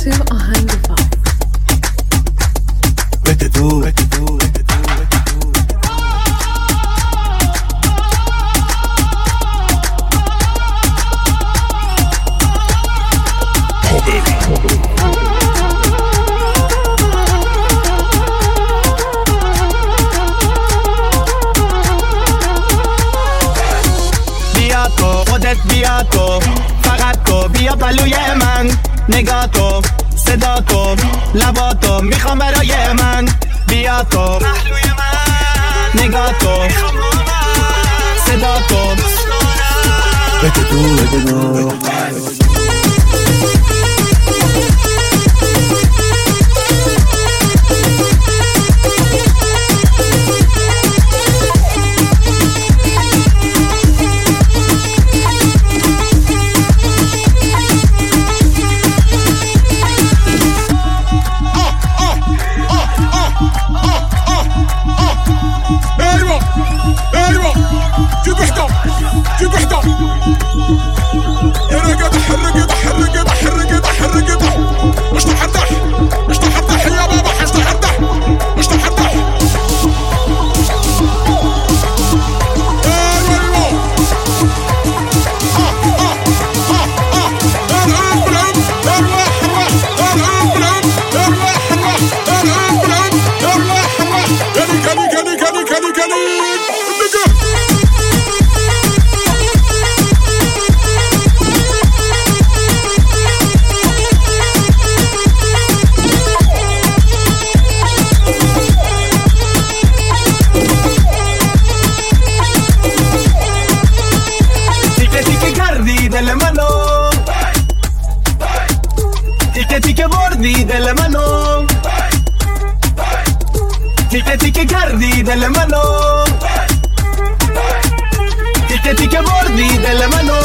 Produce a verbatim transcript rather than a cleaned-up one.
to آهنگفای. بده تو بده تو بده تو بیا تو خودت بیا تو فقط تو بیا پلوی من نگاه تو صدا تو لبا تو میخوام برای من بیا تو پهلوی من نگاه تو صدا تو بده تو بده تو delle mano Ticche ticche cardi delle mano Ticche ticche bordi delle mano